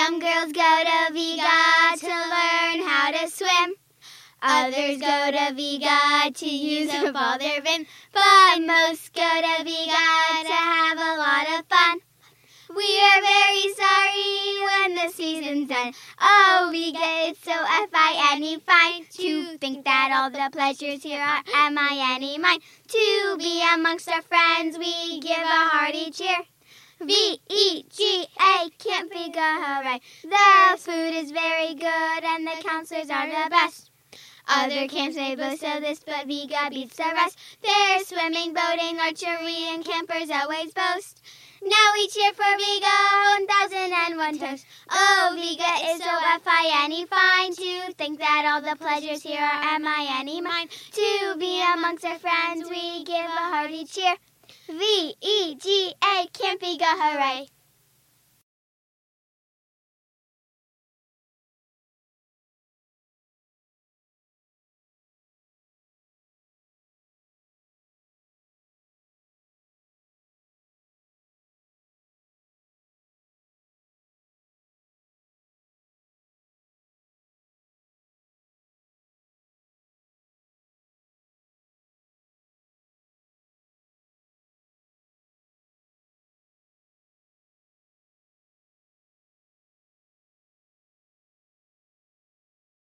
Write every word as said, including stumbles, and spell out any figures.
Some girls go to Viga to learn how to swim. Others go to Viga to use up all their vim. But most go to Viga to have a lot of fun. We are very sorry when the season's done. Oh, Viga is so F I N E fine. To think that all the pleasures here are M I N E mine. To be amongst our friends, we give a hearty cheer. V E G A, Camp Viga, hooray. The food is very good and the counselors are the best. Other camps may boast of this, but Viga beats the rest. There's swimming, boating, archery, and campers always boast. Now we cheer for Viga, one thousand and one toast. Oh, Viga is so F I N E fine. To think that all the pleasures here are M I N E mine. To be amongst our friends, we give a hearty cheer. V E G A, Camp Viga, hooray.